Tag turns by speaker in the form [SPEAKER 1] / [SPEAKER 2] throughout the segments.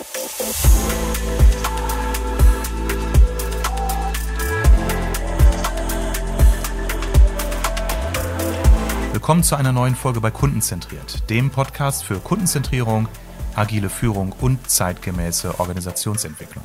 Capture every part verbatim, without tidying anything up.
[SPEAKER 1] Willkommen zu einer neuen Folge bei Kundenzentriert, dem Podcast für Kundenzentrierung, agile Führung und zeitgemäße Organisationsentwicklung.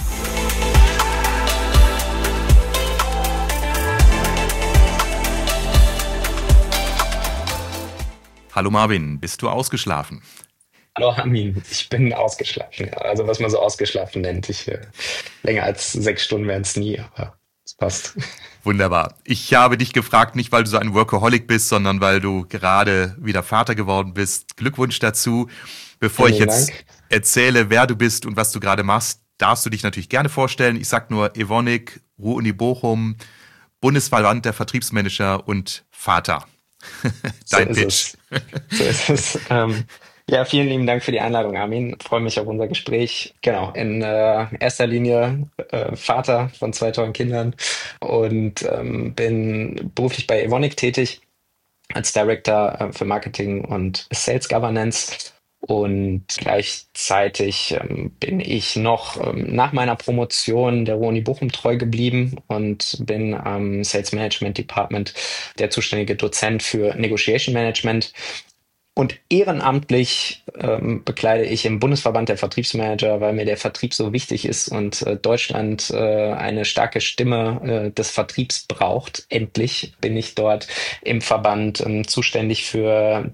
[SPEAKER 1] Hallo Marvin, bist du ausgeschlafen?
[SPEAKER 2] Hallo Armin, ich bin ausgeschlafen. Ja. Also was man so ausgeschlafen nennt. Ich, äh, länger als sechs Stunden wären es nie, aber es passt.
[SPEAKER 1] Wunderbar. Ich habe dich gefragt, nicht weil du so ein Workaholic bist, sondern weil du gerade wieder Vater geworden bist. Glückwunsch dazu. Bevor
[SPEAKER 2] Vielen
[SPEAKER 1] ich
[SPEAKER 2] lieben
[SPEAKER 1] jetzt
[SPEAKER 2] Dank.
[SPEAKER 1] erzähle, wer du bist und was du gerade machst, darfst du dich natürlich gerne vorstellen. Ich sag nur Evonik, Ruhr-Uni Bochum, Bundesverband der Vertriebsmanager und Vater.
[SPEAKER 2] So
[SPEAKER 1] Dein
[SPEAKER 2] ist
[SPEAKER 1] Pitch.
[SPEAKER 2] es. So ist es. Ähm, ja, vielen lieben Dank für die Einladung, Armin. Freue mich auf unser Gespräch. Genau, in äh, erster Linie äh, Vater von zwei tollen Kindern und ähm, bin beruflich bei Evonik tätig als Director äh, für Marketing und Sales Governance. Und gleichzeitig ähm, bin ich noch ähm, nach meiner Promotion der Ruhr-Uni Bochum treu geblieben und bin am Sales Management Department der zuständige Dozent für Negotiation Management. Und ehrenamtlich ähm, bekleide ich im Bundesverband der Vertriebsmanager, weil mir der Vertrieb so wichtig ist und äh, Deutschland äh, eine starke Stimme äh, des Vertriebs braucht. Endlich bin ich dort im Verband ähm, zuständig für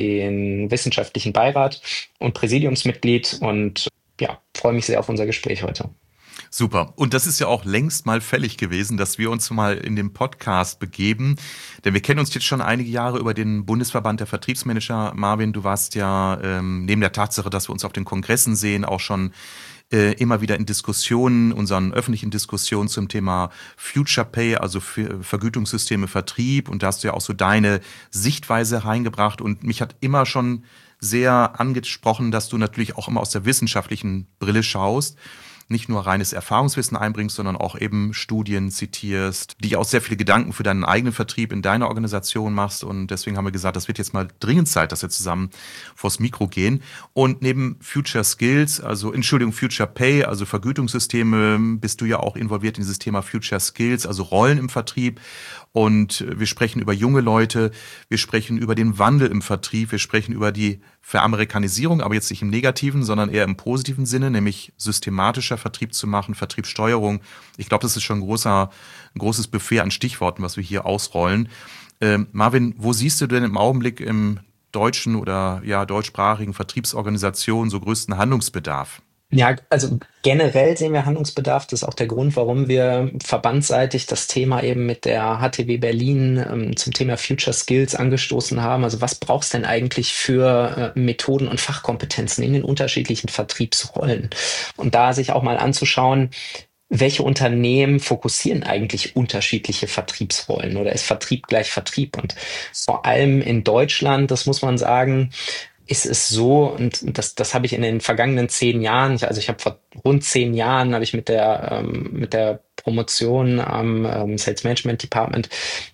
[SPEAKER 2] den wissenschaftlichen Beirat und Präsidiumsmitglied und ja, freue mich sehr auf unser Gespräch heute.
[SPEAKER 1] Super. Und das ist ja auch längst mal fällig gewesen, dass wir uns mal in den Podcast begeben. Denn wir kennen uns jetzt schon einige Jahre über den Bundesverband der Vertriebsmanager. Marvin, du warst ja ähm, neben der Tatsache, dass wir uns auf den Kongressen sehen, auch schon äh, immer wieder in Diskussionen, unseren öffentlichen Diskussionen zum Thema Future Pay, also für Vergütungssysteme, Vertrieb. Und da hast du ja auch so deine Sichtweise reingebracht. Und mich hat immer schon sehr angesprochen, dass du natürlich auch immer aus der wissenschaftlichen Brille schaust, nicht nur reines Erfahrungswissen einbringst, sondern auch eben Studien zitierst, die auch sehr viele Gedanken für deinen eigenen Vertrieb in deiner Organisation machst. Und deswegen haben wir gesagt, das wird jetzt mal dringend Zeit, dass wir zusammen vors Mikro gehen. Und neben Future Skills, also Entschuldigung, Future Pay, also Vergütungssysteme, bist du ja auch involviert in dieses Thema Future Skills, also Rollen im Vertrieb. Und wir sprechen über junge Leute, wir sprechen über den Wandel im Vertrieb, wir sprechen über die Veramerikanisierung, aber jetzt nicht im negativen, sondern eher im positiven Sinne, nämlich systematischer Vertrieb zu machen, Vertriebssteuerung. Ich glaube, das ist schon ein großer, ein großes Buffet an Stichworten, was wir hier ausrollen. Ähm, Marvin, wo siehst du denn im Augenblick im deutschen oder ja deutschsprachigen Vertriebsorganisationen so größten Handlungsbedarf?
[SPEAKER 2] Ja, also generell sehen wir Handlungsbedarf. Das ist auch der Grund, warum wir verbandsseitig das Thema eben mit der H T W Berlin ähm, zum Thema Future Skills angestoßen haben. Also was brauchst denn eigentlich für äh, Methoden und Fachkompetenzen in den unterschiedlichen Vertriebsrollen? Und da sich auch mal anzuschauen, welche Unternehmen fokussieren eigentlich unterschiedliche Vertriebsrollen oder ist Vertrieb gleich Vertrieb? Und vor allem in Deutschland, das muss man sagen, ist es so, und das, das habe ich in den vergangenen zehn Jahren, ich, also ich habe vor rund zehn Jahren, habe ich mit der, ähm, mit der Promotion am ähm, Sales Management Department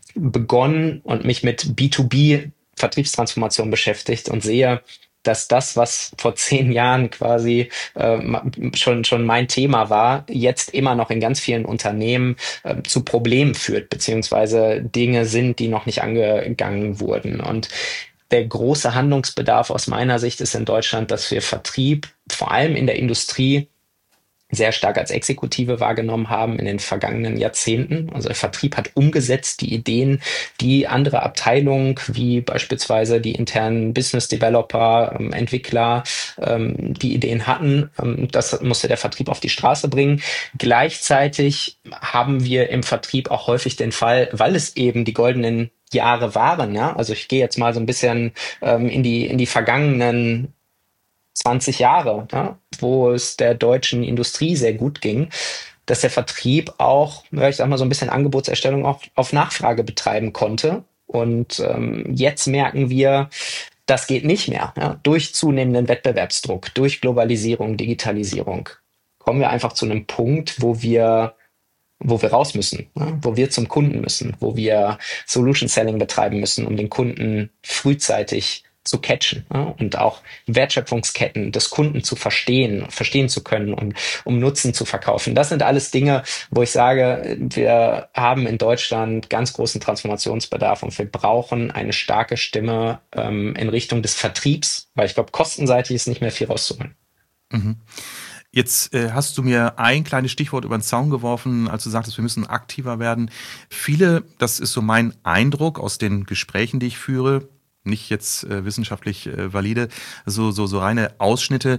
[SPEAKER 2] begonnen und mich mit B zwei B Vertriebstransformation beschäftigt und sehe, dass das, was vor zehn Jahren quasi äh, schon, schon mein Thema war, jetzt immer noch in ganz vielen Unternehmen äh, zu Problemen führt, beziehungsweise Dinge sind, die noch nicht angegangen wurden. Und der große Handlungsbedarf aus meiner Sicht ist in Deutschland, dass wir Vertrieb vor allem in der Industrie sehr stark als Exekutive wahrgenommen haben in den vergangenen Jahrzehnten. Also der Vertrieb hat umgesetzt die Ideen, die andere Abteilungen, wie beispielsweise die internen Business Developer, ähm, Entwickler, ähm, die Ideen hatten. Ähm, das musste der Vertrieb auf die Straße bringen. Gleichzeitig haben wir im Vertrieb auch häufig den Fall, weil es eben die goldenen Jahre waren, ja. Also ich gehe jetzt mal so ein bisschen ähm, in die in die vergangenen zwanzig Jahre, ja, wo es der deutschen Industrie sehr gut ging, dass der Vertrieb auch, ja, ich sag mal so ein bisschen Angebotserstellung auch auf Nachfrage betreiben konnte. Und ähm, jetzt merken wir, das geht nicht mehr. Ja, durch zunehmenden Wettbewerbsdruck, durch Globalisierung, Digitalisierung kommen wir einfach zu einem Punkt, wo wir wo wir raus müssen, ja, wo wir zum Kunden müssen, wo wir Solution Selling betreiben müssen, um den Kunden frühzeitig zu catchen, ja, und auch Wertschöpfungsketten des Kunden zu verstehen, verstehen zu können und um Nutzen zu verkaufen. Das sind alles Dinge, wo ich sage, wir haben in Deutschland ganz großen Transformationsbedarf und wir brauchen eine starke Stimme ähm, in Richtung des Vertriebs, weil ich glaube, kostenseitig ist nicht mehr viel rauszuholen.
[SPEAKER 1] Mhm. Jetzt äh, hast du mir ein kleines Stichwort über den Zaun geworfen, als du sagtest, wir müssen aktiver werden. Viele, das ist so mein Eindruck aus den Gesprächen, die ich führe, nicht jetzt äh, wissenschaftlich äh, valide, so, so, so reine Ausschnitte.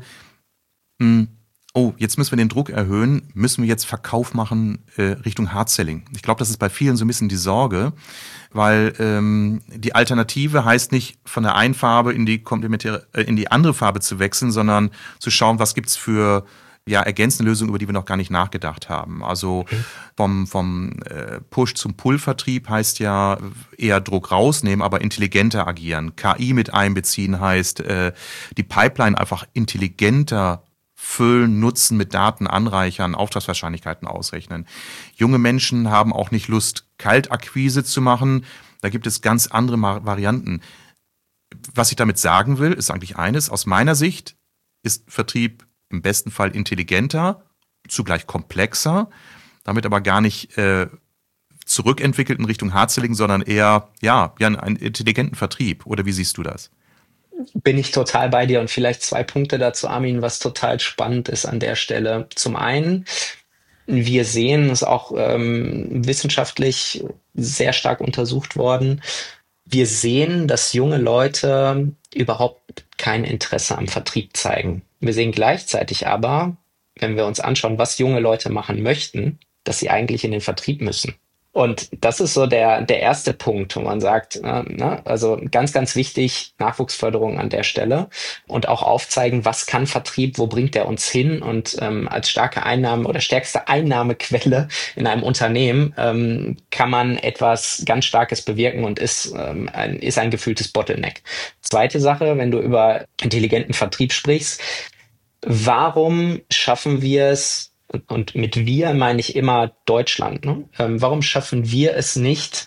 [SPEAKER 1] Hm, oh, jetzt müssen wir den Druck erhöhen, müssen wir jetzt Verkauf machen äh, Richtung Hard-Selling. Ich glaube, das ist bei vielen so ein bisschen die Sorge, weil ähm, die Alternative heißt nicht, von der einen Farbe in die komplementäre, äh, in die andere Farbe zu wechseln, sondern zu schauen, was gibt's für ja, ergänzende Lösungen, über die wir noch gar nicht nachgedacht haben. Also vom, vom äh, Push zum Pull-Vertrieb heißt ja eher Druck rausnehmen, aber intelligenter agieren. K I mit einbeziehen heißt, äh, die Pipeline einfach intelligenter füllen, nutzen, mit Daten anreichern, Auftragswahrscheinlichkeiten ausrechnen. Junge Menschen haben auch nicht Lust, Kaltakquise zu machen. Da gibt es ganz andere Varianten. Was ich damit sagen will, ist eigentlich eines. Aus meiner Sicht ist Vertrieb im besten Fall intelligenter, zugleich komplexer, damit aber gar nicht äh, zurückentwickelt in Richtung Hard-Selling, sondern eher ja, ja, einen intelligenten Vertrieb. Oder wie siehst du das?
[SPEAKER 2] Bin ich total bei dir und vielleicht zwei Punkte dazu, Armin, was total spannend ist an der Stelle. Zum einen, wir sehen, es ist auch ähm, wissenschaftlich sehr stark untersucht worden, wir sehen, dass junge Leute überhaupt kein Interesse am Vertrieb zeigen. Wir sehen gleichzeitig aber, wenn wir uns anschauen, was junge Leute machen möchten, dass sie eigentlich in den Vertrieb müssen. Und das ist so der, der erste Punkt, wo man sagt, äh, ne, also ganz, ganz wichtig, Nachwuchsförderung an der Stelle und auch aufzeigen, was kann Vertrieb, wo bringt er uns hin und ähm, als starke Einnahme oder stärkste Einnahmequelle in einem Unternehmen ähm, kann man etwas ganz Starkes bewirken und ist, ähm, ein, ist ein gefühltes Bottleneck. Zweite Sache, wenn du über intelligenten Vertrieb sprichst, warum schaffen wir es, und mit wir meine ich immer Deutschland, ne? Ähm, warum schaffen wir es nicht,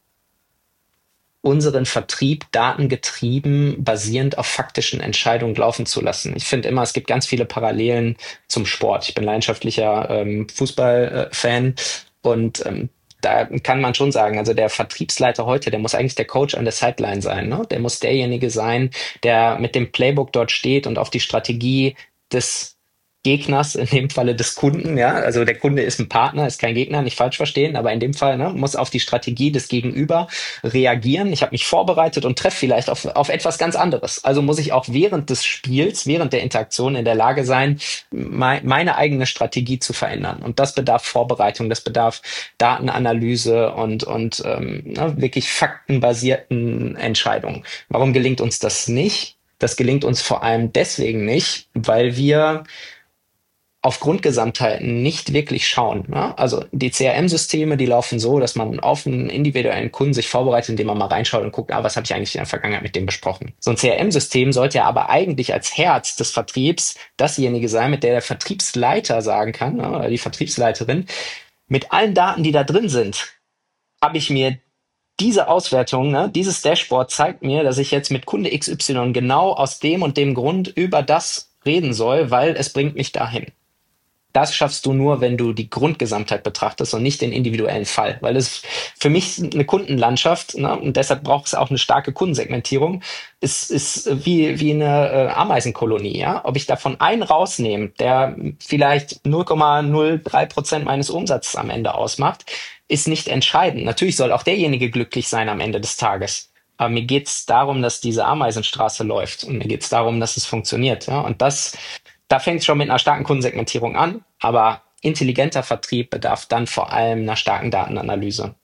[SPEAKER 2] unseren Vertrieb datengetrieben, basierend auf faktischen Entscheidungen laufen zu lassen? Ich finde immer, es gibt ganz viele Parallelen zum Sport. Ich bin leidenschaftlicher ähm, Fußballfan und ähm, da kann man schon sagen, also der Vertriebsleiter heute, der muss eigentlich der Coach an der Sideline sein, ne? Der muss derjenige sein, der mit dem Playbook dort steht und auf die Strategie des Gegners, in dem Falle des Kunden, ja, also der Kunde ist ein Partner, ist kein Gegner, nicht falsch verstehen, aber in dem Fall, ne, muss auf die Strategie des Gegenüber reagieren. Ich habe mich vorbereitet und treffe vielleicht auf, auf etwas ganz anderes. Also muss ich auch während des Spiels, während der Interaktion in der Lage sein, mein, meine eigene Strategie zu verändern. Und das bedarf Vorbereitung, das bedarf Datenanalyse und, und ähm, ne, wirklich faktenbasierten Entscheidungen. Warum gelingt uns das nicht? Das gelingt uns vor allem deswegen nicht, weil wir auf Grundgesamtheiten nicht wirklich schauen. Ne? Also die C R M-Systeme, die laufen so, dass man auf einen individuellen Kunden sich vorbereitet, indem man mal reinschaut und guckt, ah, was habe ich eigentlich in der Vergangenheit mit dem besprochen. So ein C R M-System sollte ja aber eigentlich als Herz des Vertriebs dasjenige sein, mit der der Vertriebsleiter sagen kann, ne, oder die Vertriebsleiterin, mit allen Daten, die da drin sind, habe ich mir diese Auswertung, ne, dieses Dashboard zeigt mir, dass ich jetzt mit Kunde X Y genau aus dem und dem Grund über das reden soll, weil es bringt mich dahin. Das schaffst du nur, wenn du die Grundgesamtheit betrachtest und nicht den individuellen Fall. Weil es für mich eine Kundenlandschaft, ne, und deshalb braucht es auch eine starke Kundensegmentierung, ist, ist wie, wie eine äh, Ameisenkolonie. Ja? Ob ich davon einen rausnehme, der vielleicht null Komma null drei Prozent meines Umsatzes am Ende ausmacht, ist nicht entscheidend. Natürlich soll auch derjenige glücklich sein am Ende des Tages. Aber mir geht es darum, dass diese Ameisenstraße läuft. Und mir geht es darum, dass es funktioniert. Ja? Und das Da fängt es schon mit einer starken Kundensegmentierung an, aber intelligenter Vertrieb bedarf dann vor allem einer starken Datenanalyse.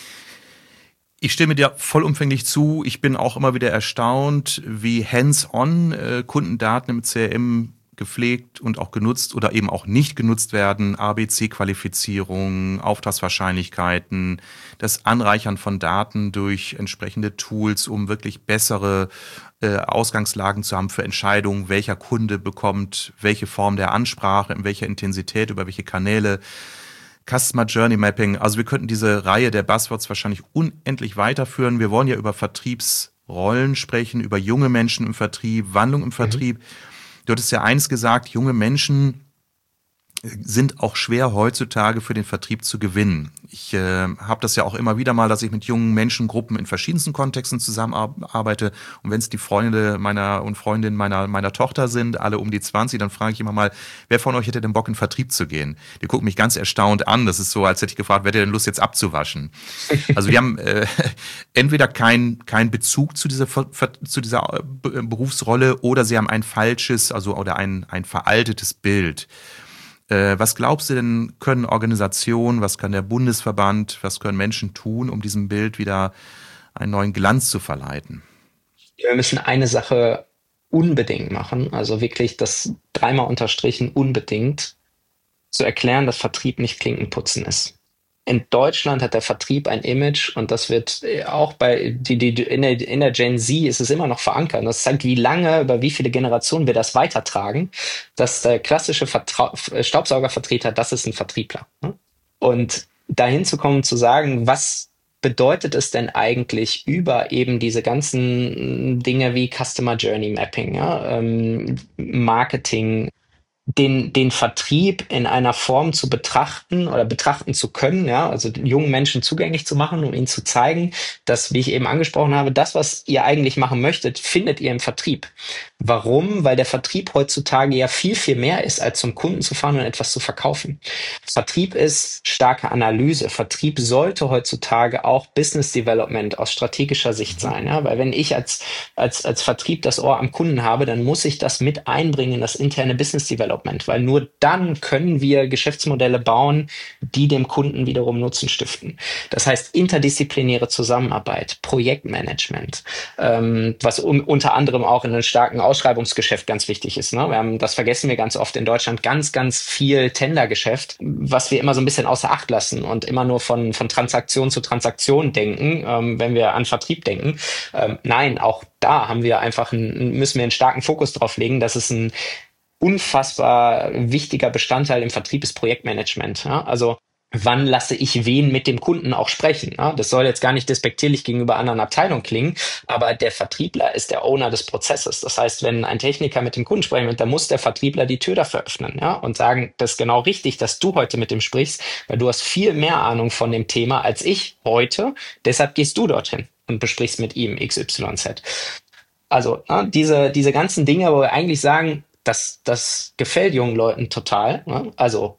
[SPEAKER 1] Ich stimme dir vollumfänglich zu. Ich bin auch immer wieder erstaunt, wie hands-on äh, Kundendaten im C R M gepflegt und auch genutzt oder eben auch nicht genutzt werden. A B C-Qualifizierung, Auftragswahrscheinlichkeiten, das Anreichern von Daten durch entsprechende Tools, um wirklich bessere äh, Ausgangslagen zu haben für Entscheidungen, welcher Kunde bekommt welche Form der Ansprache, in welcher Intensität, über welche Kanäle. Customer Journey Mapping, also wir könnten diese Reihe der Buzzwords wahrscheinlich unendlich weiterführen. Wir wollen ja über Vertriebsrollen Rollen sprechen, über junge Menschen im Vertrieb, Wandlung im Vertrieb. Mhm. Du hattest ja eins gesagt, junge Menschen sind auch schwer heutzutage für den Vertrieb zu gewinnen. Ich äh, habe das ja auch immer wieder mal, dass ich mit jungen Menschengruppen in verschiedensten Kontexten zusammenarbeite. Und wenn es die Freunde meiner und Freundinnen meiner meiner Tochter sind, alle um die zwanzig, dann frage ich immer mal, wer von euch hätte denn Bock, in den Vertrieb zu gehen? Die gucken mich ganz erstaunt an. Das ist so, als hätte ich gefragt, wer hätte denn Lust, jetzt abzuwaschen? Also wir haben äh, entweder keinen kein Bezug zu dieser zu dieser Berufsrolle oder sie haben ein falsches, also oder ein ein veraltetes Bild. Was glaubst du denn, können Organisationen, was kann der Bundesverband, was können Menschen tun, um diesem Bild wieder einen neuen Glanz zu verleihen?
[SPEAKER 2] Wir müssen eine Sache unbedingt machen, also wirklich das dreimal unterstrichen unbedingt, zu erklären, dass Vertrieb nicht Klinkenputzen ist. In Deutschland hat der Vertrieb ein Image und das wird auch bei die, die, in, der, in der Gen Z ist es immer noch verankert. Das zeigt, wie lange, über wie viele Generationen wir das weitertragen, dass der klassische Vertra- Staubsaugervertreter, das ist ein Vertriebler. Und dahin zu kommen, zu sagen, was bedeutet es denn eigentlich über eben diese ganzen Dinge wie Customer Journey Mapping, ja, ähm, Marketing, den, den Vertrieb in einer Form zu betrachten oder betrachten zu können, ja, also den jungen Menschen zugänglich zu machen, um ihnen zu zeigen, dass, wie ich eben angesprochen habe, das, was ihr eigentlich machen möchtet, findet ihr im Vertrieb. Warum? Weil der Vertrieb heutzutage ja viel, viel mehr ist, als zum Kunden zu fahren und etwas zu verkaufen. Vertrieb ist starke Analyse. Vertrieb sollte heutzutage auch Business Development aus strategischer Sicht sein, ja, weil wenn ich als, als, als Vertrieb das Ohr am Kunden habe, dann muss ich das mit einbringen in das interne Business Development, weil nur dann können wir Geschäftsmodelle bauen, die dem Kunden wiederum Nutzen stiften. Das heißt, interdisziplinäre Zusammenarbeit, Projektmanagement, ähm, was um, unter anderem auch in einem starken Ausschreibungsgeschäft ganz wichtig ist. Ne? Wir haben, das vergessen wir ganz oft in Deutschland, ganz, ganz viel Tendergeschäft, was wir immer so ein bisschen außer Acht lassen und immer nur von, von Transaktion zu Transaktion denken, ähm, wenn wir an Vertrieb denken. Ähm, nein, auch da haben wir einfach einen, müssen wir einen starken Fokus drauf legen, dass es ein unfassbar wichtiger Bestandteil im Vertrieb ist Projektmanagement. Ja? Also wann lasse ich wen mit dem Kunden auch sprechen? Ja? Das soll jetzt gar nicht despektierlich gegenüber anderen Abteilungen klingen, aber der Vertriebler ist der Owner des Prozesses. Das heißt, wenn ein Techniker mit dem Kunden sprechen will, dann muss der Vertriebler die Tür dafür öffnen, ja? Und sagen, das ist genau richtig, dass du heute mit dem sprichst, weil du hast viel mehr Ahnung von dem Thema als ich heute. Deshalb gehst du dorthin und besprichst mit ihm X Y Z. Also ja, diese, diese ganzen Dinge, wo wir eigentlich sagen, das, das gefällt jungen Leuten total. Ne? Also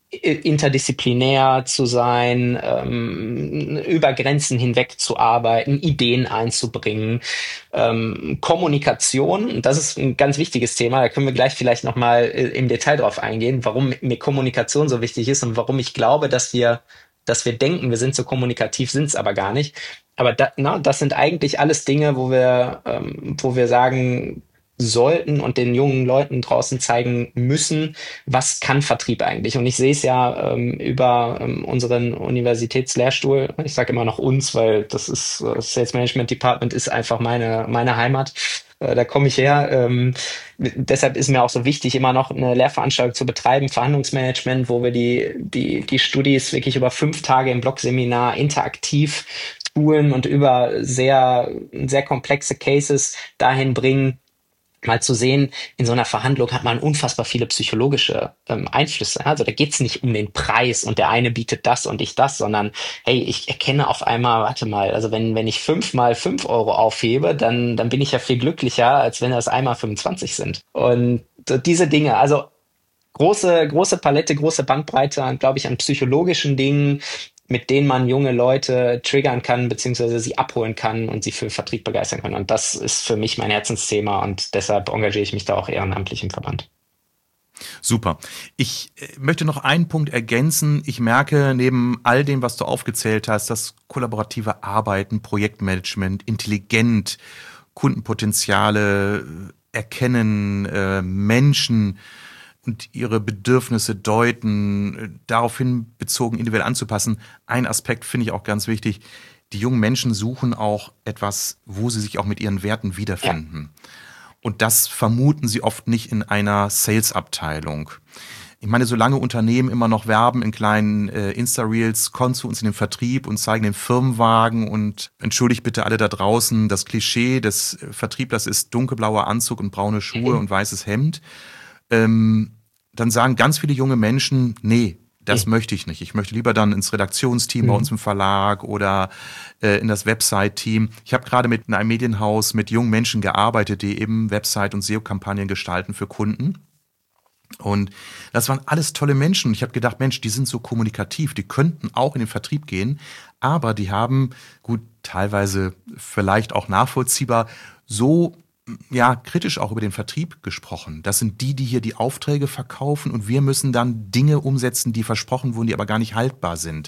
[SPEAKER 2] interdisziplinär zu sein, ähm, über Grenzen hinweg zu arbeiten, Ideen einzubringen, ähm, Kommunikation, das ist ein ganz wichtiges Thema, da können wir gleich vielleicht nochmal im Detail drauf eingehen, warum mir Kommunikation so wichtig ist und warum ich glaube, dass wir, dass wir denken, wir sind so kommunikativ, sind es aber gar nicht. Aber da, na, das sind eigentlich alles Dinge, wo wir, ähm, wo wir sagen sollten und den jungen Leuten draußen zeigen müssen, was kann Vertrieb eigentlich. Und ich sehe es ja ähm, über ähm, unseren Universitätslehrstuhl. Ich sage immer noch uns, weil das ist äh, Sales Management Department ist einfach meine meine Heimat. Äh, da komme ich her. Ähm, deshalb ist mir auch so wichtig, immer noch eine Lehrveranstaltung zu betreiben, Verhandlungsmanagement, wo wir die die die Studis wirklich über fünf Tage im Blogseminar interaktiv schulen und über sehr sehr komplexe Cases dahin bringen, mal zu sehen, in so einer Verhandlung hat man unfassbar viele psychologische ähm, Einflüsse. Also da geht's nicht um den Preis und der eine bietet das und ich das, sondern hey, ich erkenne auf einmal, warte mal, also wenn wenn ich fünfmal fünf Euro aufhebe, dann dann bin ich ja viel glücklicher, als wenn das einmal fünfundzwanzig sind. Und so diese Dinge, also große große Palette, große Bandbreite an, glaube ich, an psychologischen Dingen, mit denen man junge Leute triggern kann, beziehungsweise sie abholen kann und sie für Vertrieb begeistern kann. Und das ist für mich mein Herzensthema und deshalb engagiere ich mich da auch ehrenamtlich im Verband.
[SPEAKER 1] Super. Ich möchte noch einen Punkt ergänzen. Ich merke neben all dem, was du aufgezählt hast, dass kollaborative Arbeiten, Projektmanagement, intelligent, Kundenpotenziale erkennen, äh, Menschen und ihre Bedürfnisse deuten, daraufhin bezogen individuell anzupassen. Ein Aspekt finde ich auch ganz wichtig. Die jungen Menschen suchen auch etwas, wo sie sich auch mit ihren Werten wiederfinden. Ja. Und das vermuten sie oft nicht in einer Sales-Abteilung. Ich meine, solange Unternehmen immer noch werben in kleinen äh, Insta-Reels, kommt zu uns in den Vertrieb und zeigen den Firmenwagen und entschuldigt bitte alle da draußen, das Klischee des Vertrieblers ist dunkelblauer Anzug und braune Schuhe und weißes Hemd. Ähm, dann sagen ganz viele junge Menschen, nee, das möchte ich nicht. Ich möchte lieber dann ins Redaktionsteam bei uns im Verlag oder äh, in das Website-Team. Ich habe gerade mit einem Medienhaus mit jungen Menschen gearbeitet, die eben Website- und S E O-Kampagnen gestalten für Kunden. Und das waren alles tolle Menschen. Und ich habe gedacht, Mensch, die sind so kommunikativ, die könnten auch in den Vertrieb gehen, aber die haben, gut, teilweise vielleicht auch nachvollziehbar, so ja kritisch auch über den Vertrieb gesprochen. Das sind die, die hier die Aufträge verkaufen und wir müssen dann Dinge umsetzen, die versprochen wurden, die aber gar nicht haltbar sind.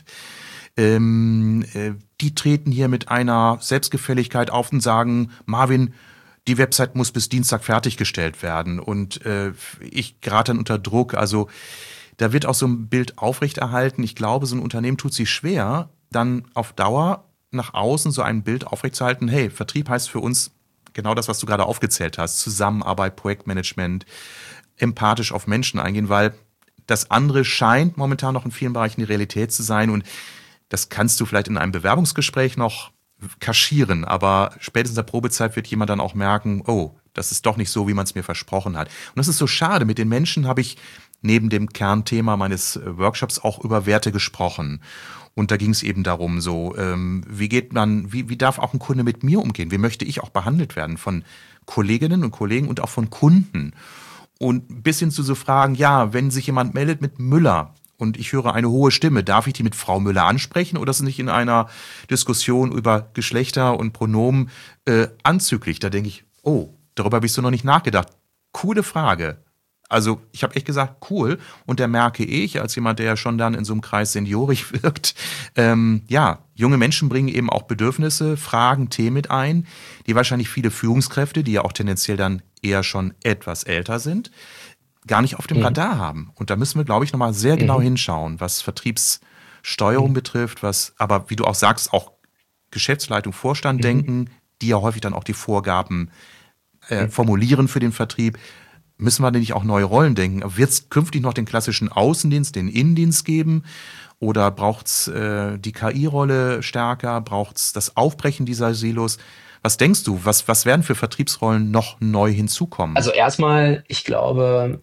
[SPEAKER 1] Ähm, äh, die treten hier mit einer Selbstgefälligkeit auf und sagen, Marvin, die Website muss bis Dienstag fertiggestellt werden und äh, ich gerate dann unter Druck. Also da wird auch so ein Bild aufrechterhalten. Ich glaube, so ein Unternehmen tut sich schwer, dann auf Dauer nach außen so ein Bild aufrechtzuerhalten. Hey, Vertrieb heißt für uns genau das, was du gerade aufgezählt hast. Zusammenarbeit, Projektmanagement, empathisch auf Menschen eingehen, weil das andere scheint momentan noch in vielen Bereichen die Realität zu sein und das kannst du vielleicht in einem Bewerbungsgespräch noch kaschieren, aber spätestens in der Probezeit wird jemand dann auch merken, oh, das ist doch nicht so, wie man es mir versprochen hat. Und das ist so schade. Mit den Menschen habe ich neben dem Kernthema meines Workshops auch über Werte gesprochen. Und da ging es eben darum, so, ähm, wie geht man, wie, wie darf auch ein Kunde mit mir umgehen? Wie möchte ich auch behandelt werden von Kolleginnen und Kollegen und auch von Kunden? Und bis hin zu so Fragen, ja, wenn sich jemand meldet mit Müller, und ich höre eine hohe Stimme, darf ich die mit Frau Müller ansprechen oder ist es nicht in einer Diskussion über Geschlechter und Pronomen äh, anzüglich? Da denke ich, oh, darüber habe ich so noch nicht nachgedacht. Coole Frage. Also ich habe echt gesagt, cool. Und da merke ich, als jemand, der ja schon dann in so einem Kreis seniorig wirkt, ähm, ja, junge Menschen bringen eben auch Bedürfnisse, Fragen, Themen mit ein, die wahrscheinlich viele Führungskräfte, die ja auch tendenziell dann eher schon etwas älter sind, gar nicht auf dem
[SPEAKER 2] Mhm.
[SPEAKER 1] Radar haben. Und da müssen wir, glaube ich, nochmal sehr genau
[SPEAKER 2] Mhm.
[SPEAKER 1] hinschauen, was Vertriebssteuerung
[SPEAKER 2] Mhm.
[SPEAKER 1] betrifft, was, aber wie du auch sagst, auch Geschäftsleitung, Vorstand
[SPEAKER 2] Mhm.
[SPEAKER 1] denken, die ja häufig dann auch die Vorgaben äh,
[SPEAKER 2] Mhm.
[SPEAKER 1] formulieren für den Vertrieb. Müssen wir denn nicht auch neue Rollen denken? Wird es künftig noch den klassischen Außendienst, den Innendienst geben? Oder braucht es äh, die K I-Rolle stärker? Braucht es das Aufbrechen dieser Silos? Was denkst du, was, was werden für Vertriebsrollen noch neu hinzukommen?
[SPEAKER 2] Also erstmal, ich glaube,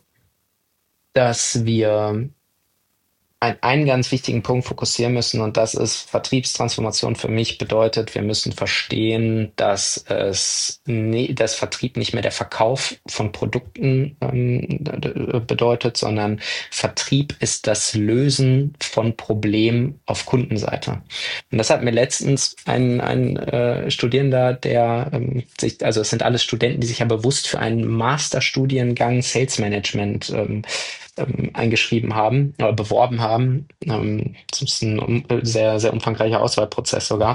[SPEAKER 2] dass wir ein, einen ganz wichtigen Punkt fokussieren müssen und das ist Vertriebstransformation für mich bedeutet, wir müssen verstehen, dass es nee, dass Vertrieb nicht mehr der Verkauf von Produkten ähm, bedeutet, sondern Vertrieb ist das Lösen von Problemen auf Kundenseite. Und das hat mir letztens ein, ein äh, Studierender, der ähm, sich, also es sind alles Studenten, die sich ja bewusst für einen Masterstudiengang Sales Management ähm, ähm, eingeschrieben haben oder beworben haben. Ähm, das ist ein um, sehr, sehr umfangreicher Auswahlprozess sogar.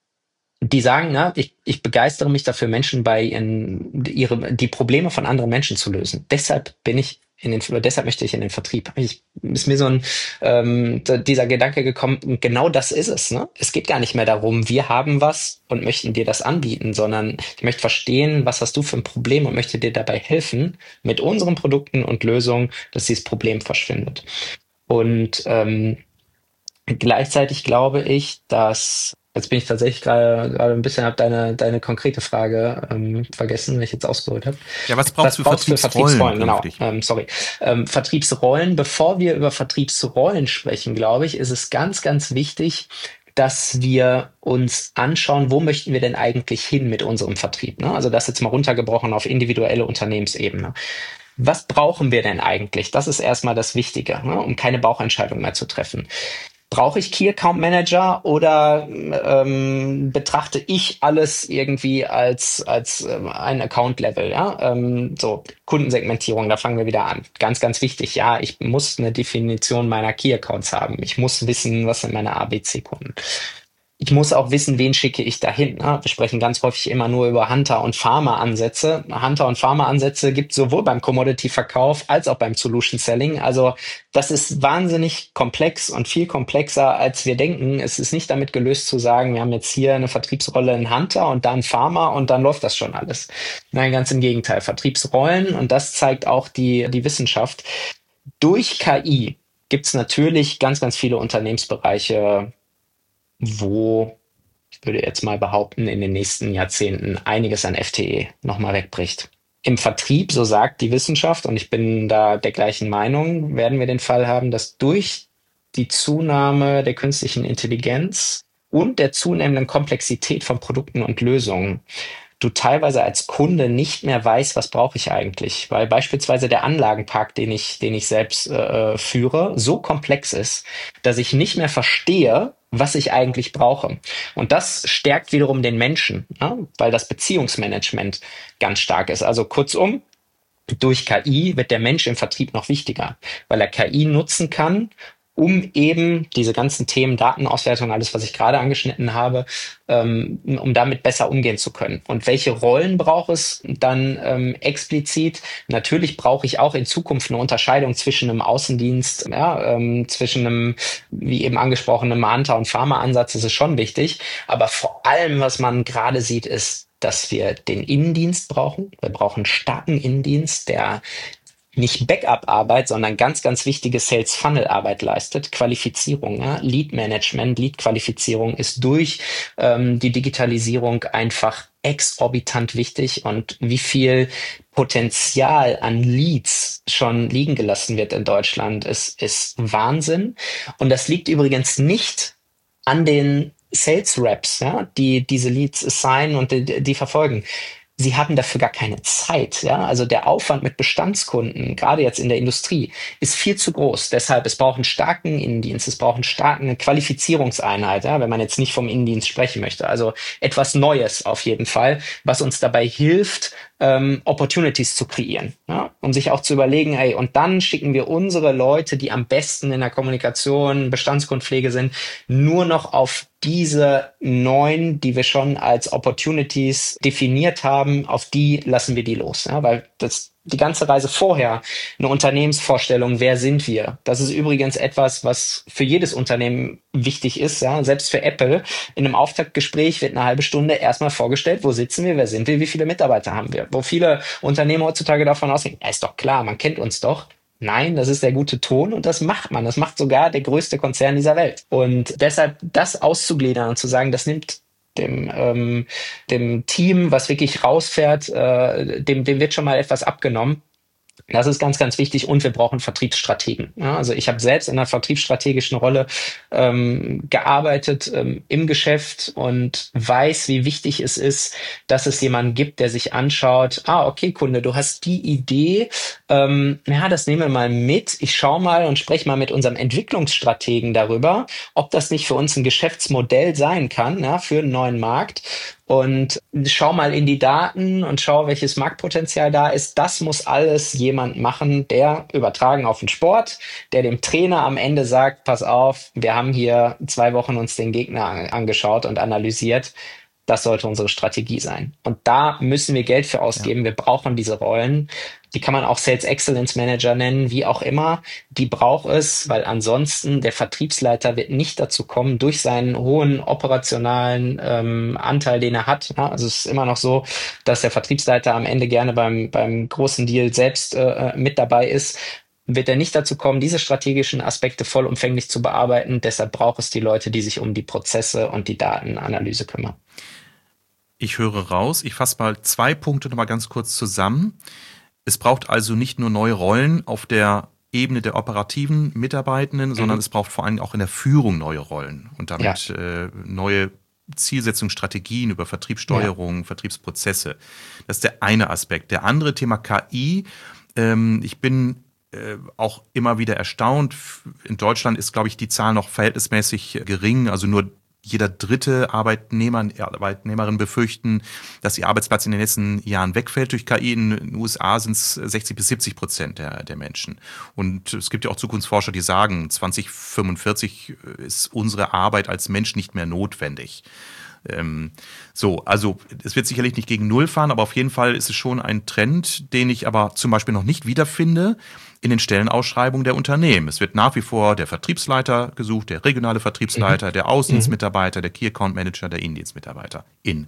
[SPEAKER 2] Die sagen, na, ich, ich begeistere mich dafür, Menschen bei ihren, ihre, die Probleme von anderen Menschen zu lösen. Deshalb bin ich in den, deshalb möchte ich in den Vertrieb. Ich, ist mir so ein, ähm, dieser Gedanke gekommen, genau das ist es, ne? Es geht gar nicht mehr darum, wir haben was und möchten dir das anbieten, sondern ich möchte verstehen, was hast du für ein Problem und möchte dir dabei helfen, mit unseren Produkten und Lösungen, dass dieses Problem verschwindet. Und ähm, gleichzeitig glaube ich, dass jetzt bin ich tatsächlich gerade gerade ein bisschen habe deine deine konkrete Frage ähm, vergessen, wenn ich jetzt ausgeholt habe.
[SPEAKER 1] Ja, was braucht es
[SPEAKER 2] Was
[SPEAKER 1] für
[SPEAKER 2] brauchst du für
[SPEAKER 1] Vertriebsrollen
[SPEAKER 2] Vertriebsrollen? Genau,
[SPEAKER 1] künftig?
[SPEAKER 2] ähm, sorry. Ähm, Vertriebsrollen. Bevor wir über Vertriebsrollen sprechen, glaube ich, ist es ganz, ganz wichtig, dass wir uns anschauen, wo möchten wir denn eigentlich hin mit unserem Vertrieb? Ne? Also das jetzt mal runtergebrochen auf individuelle Unternehmensebene. Was brauchen wir denn eigentlich? Das ist erstmal das Wichtige, ne? Um keine Bauchentscheidung mehr zu treffen. Brauche ich Key Account Manager oder ähm, betrachte ich alles irgendwie als als ähm, ein Account Level, ja? Ähm, so Kundensegmentierung, da fangen wir wieder an. Ganz, ganz wichtig. Ja, ich muss eine Definition meiner Key Accounts haben. Ich muss wissen, was sind meine A B C-Kunden. Ich muss auch wissen, wen schicke ich dahin. Ne? Wir sprechen ganz häufig immer nur über Hunter- und Pharma-Ansätze. Hunter- und Pharma-Ansätze gibt es sowohl beim Commodity-Verkauf als auch beim Solution-Selling. Also das ist wahnsinnig komplex und viel komplexer, als wir denken. Es ist nicht damit gelöst zu sagen, wir haben jetzt hier eine Vertriebsrolle in Hunter und dann Pharma und dann läuft das schon alles. Nein, ganz im Gegenteil. Vertriebsrollen, und das zeigt auch die, die Wissenschaft, Durch K I gibt es natürlich ganz, ganz viele Unternehmensbereiche, wo, ich würde jetzt mal behaupten, in den nächsten Jahrzehnten einiges an F T E nochmal wegbricht. Im Vertrieb, so sagt die Wissenschaft, und ich bin da der gleichen Meinung, werden wir den Fall haben, dass durch die Zunahme der künstlichen Intelligenz und der zunehmenden Komplexität von Produkten und Lösungen du teilweise als Kunde nicht mehr weißt, was brauche ich eigentlich, weil beispielsweise der Anlagenpark, den ich, den ich selbst äh, führe, so komplex ist, dass ich nicht mehr verstehe, was ich eigentlich brauche. Und das stärkt wiederum den Menschen, ne? Weil das Beziehungsmanagement ganz stark ist. Also kurzum, durch K I wird der Mensch im Vertrieb noch wichtiger, weil er K I nutzen kann, um eben diese ganzen Themen Datenauswertung, alles, was ich gerade angeschnitten habe, ähm, um damit besser umgehen zu können. Und welche Rollen braucht es dann ähm, explizit? Natürlich brauche ich auch in Zukunft eine Unterscheidung zwischen einem Außendienst, ja, ähm, zwischen einem, wie eben angesprochenen Hunter- und Pharma-Ansatz, das ist schon wichtig. Aber vor allem, was man gerade sieht, ist, dass wir den Innendienst brauchen. Wir brauchen einen starken Innendienst, der nicht Backup-Arbeit, sondern ganz, ganz wichtige Sales-Funnel-Arbeit leistet. Qualifizierung, ja? Lead-Management, Lead-Qualifizierung ist durch ähm, die Digitalisierung einfach exorbitant wichtig, und wie viel Potenzial an Leads schon liegen gelassen wird in Deutschland, ist, ist Wahnsinn. Und das liegt übrigens nicht an den Sales Reps, ja, die diese Leads assignen und die, die verfolgen. Sie haben dafür gar keine Zeit. Ja? Also der Aufwand mit Bestandskunden, gerade jetzt in der Industrie, ist viel zu groß. Deshalb, es braucht einen starken Innendienst, es braucht einen starken Qualifizierungseinheit, ja? Wenn man jetzt nicht vom Innendienst sprechen möchte. Also etwas Neues auf jeden Fall, was uns dabei hilft, ähm, Opportunities zu kreieren, ja? Und sich auch zu überlegen, ey, und dann schicken wir unsere Leute, die am besten in der Kommunikation, Bestandskundpflege sind, nur noch auf diese neun, die wir schon als Opportunities definiert haben, auf die lassen wir die los. Ja? Weil das die ganze Reise vorher, eine Unternehmensvorstellung, wer sind wir? Das ist übrigens etwas, was für jedes Unternehmen wichtig ist. Ja? Selbst für Apple. In einem Auftaktgespräch wird eine halbe Stunde erstmal vorgestellt, wo sitzen wir, wer sind wir, wie viele Mitarbeiter haben wir? Wo viele Unternehmen heutzutage davon ausgehen, ja, ist doch klar, man kennt uns doch. Nein, das ist der gute Ton, und das macht man. Das macht sogar der größte Konzern dieser Welt. Und deshalb das auszugliedern und zu sagen, das nimmt dem, ähm, dem Team, was wirklich rausfährt, äh, dem, dem wird schon mal etwas abgenommen. Das ist ganz, ganz wichtig, und wir brauchen Vertriebsstrategen. Ja, also ich habe selbst in einer vertriebsstrategischen Rolle ähm, gearbeitet ähm, im Geschäft und weiß, wie wichtig es ist, dass es jemanden gibt, der sich anschaut, ah, okay, Kunde, du hast die Idee, ähm, ja, das nehmen wir mal mit. Ich schaue mal und spreche mal mit unserem Entwicklungsstrategen darüber, ob das nicht für uns ein Geschäftsmodell sein kann, ja, für einen neuen Markt. Und schau mal in die Daten und schau, welches Marktpotenzial da ist. Das muss alles jemand machen, der übertragen auf den Sport, der dem Trainer am Ende sagt, pass auf, wir haben hier zwei Wochen uns den Gegner angeschaut und analysiert. Das sollte unsere Strategie sein. Und da müssen wir Geld für
[SPEAKER 1] Ja.
[SPEAKER 2] ausgeben. Wir brauchen diese Rollen. Die kann man auch Sales Excellence Manager nennen, wie auch immer. Die braucht es, weil ansonsten der Vertriebsleiter wird nicht dazu kommen, durch seinen hohen operationalen ähm, Anteil, den er hat. Ja, also es ist immer noch so, dass der Vertriebsleiter am Ende gerne beim, beim großen Deal selbst äh, mit dabei ist. Wird er nicht dazu kommen, diese strategischen Aspekte vollumfänglich zu bearbeiten. Deshalb braucht es die Leute, die sich um die Prozesse und die Datenanalyse kümmern.
[SPEAKER 1] Ich höre raus, ich fasse mal zwei Punkte nochmal ganz kurz zusammen. Es braucht also nicht nur neue Rollen auf der Ebene der operativen Mitarbeitenden, sondern
[SPEAKER 2] Mhm.
[SPEAKER 1] es braucht vor allem auch in der Führung neue Rollen und
[SPEAKER 2] Ja,
[SPEAKER 1] damit äh, neue Zielsetzungsstrategien über
[SPEAKER 2] ja.
[SPEAKER 1] Vertriebssteuerung, Vertriebsprozesse. Das ist der eine Aspekt. Der andere Thema K I. Ähm, ich bin äh, auch immer wieder erstaunt. In Deutschland ist, glaube ich, die Zahl noch verhältnismäßig gering. Also nur jeder dritte Arbeitnehmer, Arbeitnehmerin befürchten, dass ihr Arbeitsplatz in den nächsten Jahren wegfällt durch K I. In den U S A sind es sechzig bis siebzig Prozent der, der Menschen. Und es gibt ja auch Zukunftsforscher, die sagen, zwanzig fünfundvierzig ist unsere Arbeit als Mensch nicht mehr notwendig. Ähm, so, also es wird sicherlich nicht gegen Null fahren, aber auf jeden Fall ist es schon ein Trend, den ich aber zum Beispiel noch nicht wiederfinde in den Stellenausschreibungen der Unternehmen. Es wird nach wie vor der Vertriebsleiter gesucht, der regionale
[SPEAKER 2] Mhm.
[SPEAKER 1] Vertriebsleiter, der
[SPEAKER 2] Mhm.
[SPEAKER 1] Außendienstmitarbeiter, der Key Account Manager, der Innendienstmitarbeiter in.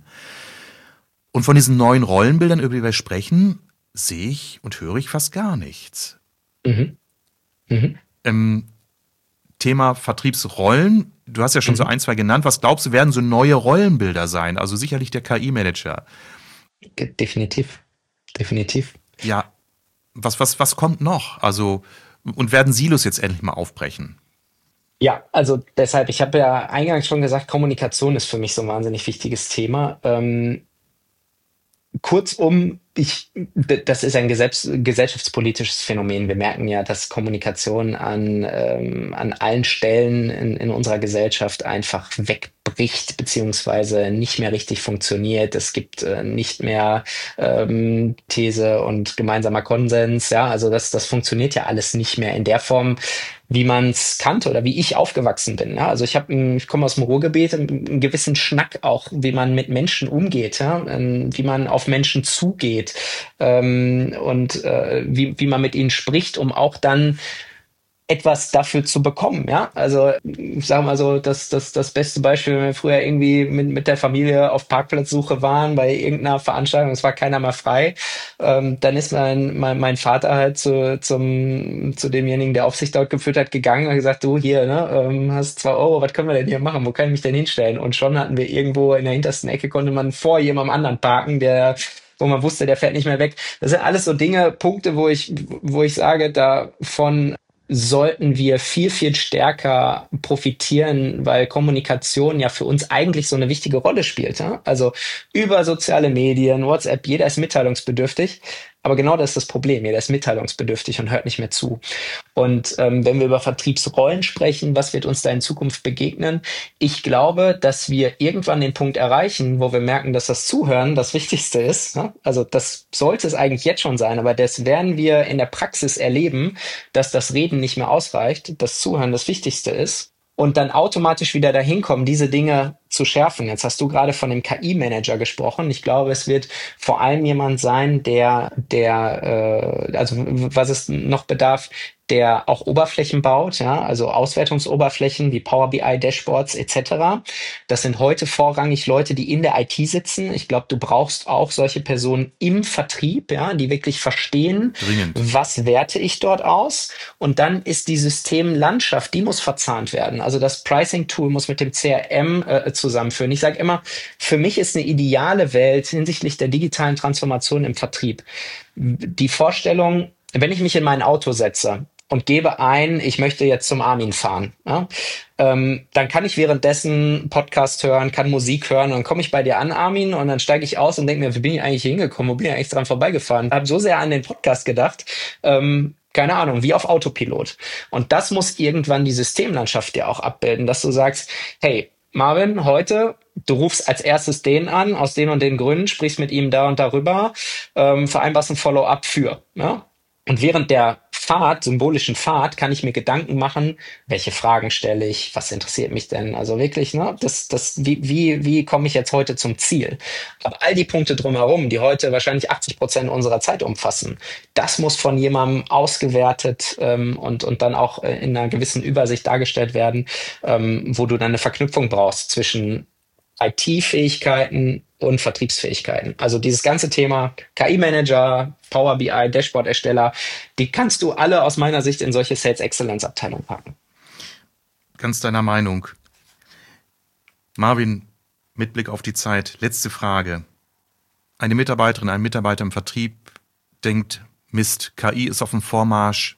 [SPEAKER 1] Und von diesen neuen Rollenbildern, über die wir sprechen, sehe ich und höre ich fast gar nichts.
[SPEAKER 2] Mhm. Mhm.
[SPEAKER 1] Ähm, Thema Vertriebsrollen, du hast ja schon so
[SPEAKER 2] Mhm.
[SPEAKER 1] ein, zwei genannt. Was glaubst du, werden so neue Rollenbilder sein? Also sicherlich der K I-Manager.
[SPEAKER 2] Definitiv. Definitiv.
[SPEAKER 1] Ja, was, was, was kommt noch? Also, und werden Silos jetzt endlich mal aufbrechen?
[SPEAKER 2] Ja, also deshalb, ich habe ja eingangs schon gesagt, Kommunikation ist für mich so ein wahnsinnig wichtiges Thema. Ähm, Kurzum, ich, d- das ist ein gesells gesellschaftspolitisches Phänomen. Wir merken ja, dass Kommunikation an, ähm, an allen Stellen in, in unserer Gesellschaft einfach wegbricht, beziehungsweise nicht mehr richtig funktioniert. Es gibt äh, nicht mehr ähm, These und gemeinsamer Konsens. Ja, also das, das funktioniert ja alles nicht mehr in der Form, wie man es kannte oder wie ich aufgewachsen bin. Ja? Also ich habe, ich komme aus dem Ruhrgebiet, einen, einen gewissen Schnack auch, wie man mit Menschen umgeht, ja? Ähm, wie man auf Menschen zugeht ähm, und äh, wie, wie man mit ihnen spricht, um auch dann etwas dafür zu bekommen, ja. Also ich sage mal so, das, das, das beste Beispiel, wenn wir früher irgendwie mit, mit der Familie auf Parkplatzsuche waren bei irgendeiner Veranstaltung, es war keiner mehr frei, ähm, dann ist mein, mein, mein Vater halt zu, zum, zu demjenigen, der Aufsicht dort geführt hat, gegangen und gesagt, du hier, ne, ähm, hast zwei Euro, was können wir denn hier machen, wo kann ich mich denn hinstellen? Und schon hatten wir irgendwo in der hintersten Ecke, konnte man vor jemandem anderen parken, der wo man wusste, der fährt nicht mehr weg. Das sind alles so Dinge, Punkte, wo ich, wo ich sage, davon sollten wir viel, viel stärker profitieren, weil Kommunikation ja für uns eigentlich so eine wichtige Rolle spielt. Ja? Also über soziale Medien, WhatsApp, jeder ist mitteilungsbedürftig. Aber genau das ist das Problem. Jeder ist mitteilungsbedürftig und hört nicht mehr zu. Und ähm, wenn wir über Vertriebsrollen sprechen, was wird uns da in Zukunft begegnen? Ich glaube, dass wir irgendwann den Punkt erreichen, wo wir merken, dass das Zuhören das Wichtigste ist. Ne? Also das sollte es eigentlich jetzt schon sein, aber das werden wir in der Praxis erleben, dass das Reden nicht mehr ausreicht, das Zuhören das Wichtigste ist und dann automatisch wieder dahin kommen, diese Dinge zu schärfen. Jetzt hast du gerade von dem K I-Manager gesprochen. Ich glaube, es wird vor allem jemand sein, der, der, äh, also was es noch bedarf, der auch Oberflächen baut, ja, also Auswertungsoberflächen wie Power B I, Dashboards et cetera. Das sind heute vorrangig Leute, die in der I T sitzen. Ich glaube, du brauchst auch solche Personen im Vertrieb, ja, die wirklich verstehen,
[SPEAKER 1] Dringend.
[SPEAKER 2] was werte ich dort aus. Und dann ist die Systemlandschaft, die muss verzahnt werden. Also das Pricing-Tool muss mit dem C R M äh, zusammenführen. Ich sage immer, für mich ist eine ideale Welt hinsichtlich der digitalen Transformation im Vertrieb die Vorstellung, wenn ich mich in mein Auto setze und gebe ein, ich möchte jetzt zum Armin fahren, ja, ähm, dann kann ich währenddessen Podcast hören, kann Musik hören und dann komme ich bei dir an, Armin, und dann steige ich aus und denke mir, wie bin ich eigentlich hingekommen, wo bin ich eigentlich dran vorbeigefahren? Habe so sehr an den Podcast gedacht, ähm, keine Ahnung, wie auf Autopilot. Und das muss irgendwann die Systemlandschaft ja auch abbilden, dass du sagst, hey, Marvin, heute, du rufst als erstes den an, aus den und den Gründen, sprichst mit ihm da und darüber, ähm, vereinbarst ein Follow-up für. Ja? Und während der Fahrt, symbolischen Fahrt, kann ich mir Gedanken machen, welche Fragen stelle ich, was interessiert mich denn? Also wirklich, ne, das, das, wie, wie, wie komme ich jetzt heute zum Ziel? Aber all die Punkte drumherum, die heute wahrscheinlich achtzig Prozent unserer Zeit umfassen, das muss von jemandem ausgewertet ähm, und, und dann auch äh, in einer gewissen Übersicht dargestellt werden, ähm, wo du dann eine Verknüpfung brauchst zwischen I T-Fähigkeiten und Vertriebsfähigkeiten. Also dieses ganze Thema K I-Manager, Power B I, Dashboard-Ersteller, die kannst du alle aus meiner Sicht in solche Sales Excellence-Abteilungen packen.
[SPEAKER 1] Ganz deiner Meinung. Marvin, mit Blick auf die Zeit, letzte Frage. Eine Mitarbeiterin, ein Mitarbeiter im Vertrieb denkt, Mist, K I ist auf dem Vormarsch,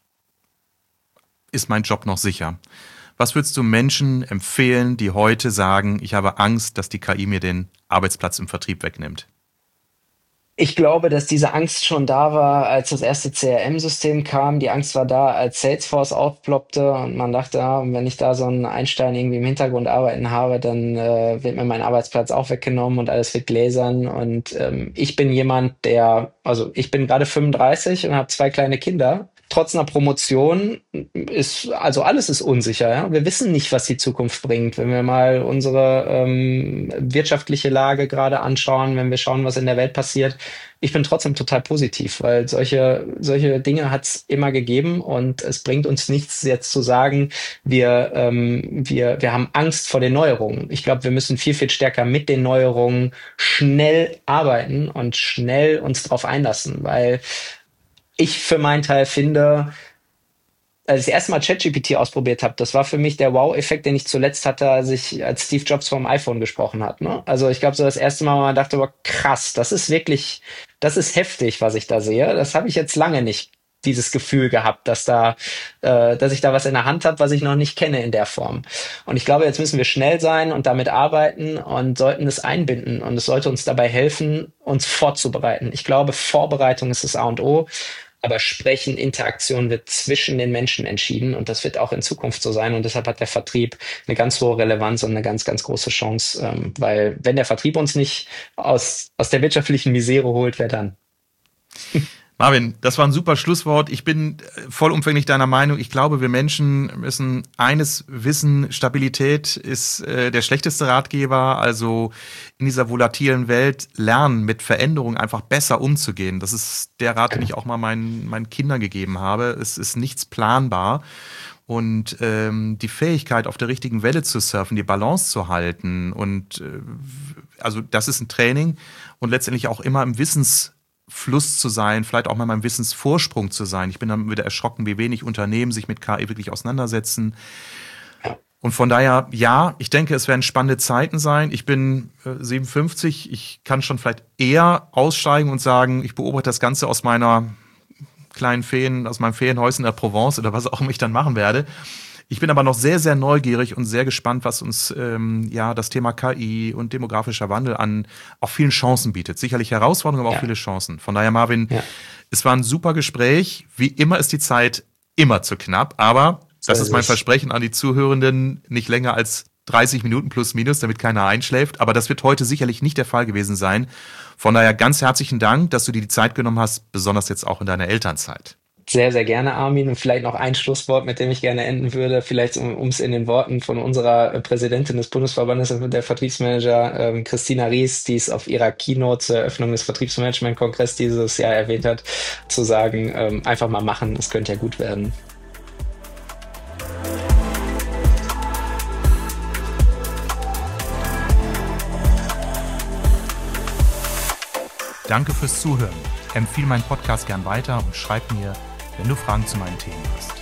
[SPEAKER 1] ist mein Job noch sicher? Was würdest du Menschen empfehlen, die heute sagen, ich habe Angst, dass die K I mir den Arbeitsplatz im Vertrieb wegnimmt?
[SPEAKER 2] Ich glaube, dass diese Angst schon da war, als das erste C R M-System kam. Die Angst war da, als Salesforce aufploppte und man dachte, ja, wenn ich da so einen Einstein irgendwie im Hintergrund arbeiten habe, dann äh, wird mir mein Arbeitsplatz auch weggenommen und alles wird gläsern. Und ähm, ich bin jemand, der, also ich bin gerade fünfunddreißig und habe zwei kleine Kinder. Trotz einer Promotion ist, also alles ist unsicher. Ja? Wir wissen nicht, was die Zukunft bringt. Wenn wir mal unsere ähm, wirtschaftliche Lage gerade anschauen, wenn wir schauen, was in der Welt passiert, ich bin trotzdem total positiv, weil solche, solche Dinge hat es immer gegeben und es bringt uns nichts, jetzt zu sagen, wir, ähm, wir, wir haben Angst vor den Neuerungen. Ich glaube, wir müssen viel, viel stärker mit den Neuerungen schnell arbeiten und schnell uns darauf einlassen, weil ich für meinen Teil finde, als ich das erste Mal ChatGPT ausprobiert habe, das war für mich der Wow-Effekt, den ich zuletzt hatte, als ich, als Steve Jobs vom iPhone gesprochen hat. Ne? Also ich glaube, so das erste Mal, wo man dachte, boah, krass, das ist wirklich, das ist heftig, was ich da sehe. Das habe ich jetzt lange nicht, dieses Gefühl gehabt, dass da, äh, dass ich da was in der Hand habe, was ich noch nicht kenne in der Form. Und ich glaube, jetzt müssen wir schnell sein und damit arbeiten und sollten es einbinden. Und es sollte uns dabei helfen, uns vorzubereiten. Ich glaube, Vorbereitung ist das A und O. Aber Sprechen, Interaktion wird zwischen den Menschen entschieden und das wird auch in Zukunft so sein. Und deshalb hat der Vertrieb eine ganz hohe Relevanz und eine ganz, ganz große Chance. Ähm, weil wenn der Vertrieb uns nicht aus, aus der wirtschaftlichen Misere holt, wer dann?
[SPEAKER 1] Marvin, das war ein super Schlusswort. Ich bin vollumfänglich deiner Meinung. Ich glaube, wir Menschen müssen eines wissen: Stabilität ist äh, der schlechteste Ratgeber. Also in dieser volatilen Welt lernen, mit Veränderungen einfach besser umzugehen. Das ist der Rat, den ich auch mal meinen, meinen Kindern gegeben habe. Es ist nichts planbar. Und ähm, die Fähigkeit, auf der richtigen Welle zu surfen, die Balance zu halten. Und äh, also das ist ein Training und letztendlich auch immer im Wissens Fluss zu sein, vielleicht auch mal meinem Wissensvorsprung zu sein. Ich bin dann wieder erschrocken, wie wenig Unternehmen sich mit K I wirklich auseinandersetzen. Und von daher, ja, ich denke, es werden spannende Zeiten sein. Ich bin äh, siebenundfünfzig, ich kann schon vielleicht eher aussteigen und sagen, ich beobachte das Ganze aus meiner kleinen Ferien, aus meinem Ferienhäuschen in der Provence oder was auch immer ich dann machen werde. Ich bin aber noch sehr, sehr neugierig und sehr gespannt, was uns ähm, ja das Thema K I und demografischer Wandel an auch vielen Chancen bietet. Sicherlich Herausforderungen, aber auch ja. viele Chancen. Von daher, Marvin, ja. es war ein super Gespräch. Wie immer ist die Zeit immer zu knapp, aber das so ist mein ist. Versprechen an die Zuhörenden, nicht länger als dreißig Minuten plus minus, damit keiner einschläft. Aber das wird heute sicherlich nicht der Fall gewesen sein. Von daher ganz herzlichen Dank, dass du dir die Zeit genommen hast, besonders jetzt auch in deiner Elternzeit.
[SPEAKER 2] Sehr, sehr gerne, Armin. Und vielleicht noch ein Schlusswort, mit dem ich gerne enden würde. Vielleicht, um es in den Worten von unserer Präsidentin des Bundesverbandes der Vertriebsmanager, ähm, Christina Ries, die es auf ihrer Keynote zur Eröffnung des Vertriebsmanagement-Kongress dieses Jahr erwähnt hat, zu sagen, ähm, einfach mal machen, es könnte ja gut werden.
[SPEAKER 1] Danke fürs Zuhören. Empfehle meinen Podcast gern weiter und schreib mir, wenn du Fragen zu meinen Themen hast.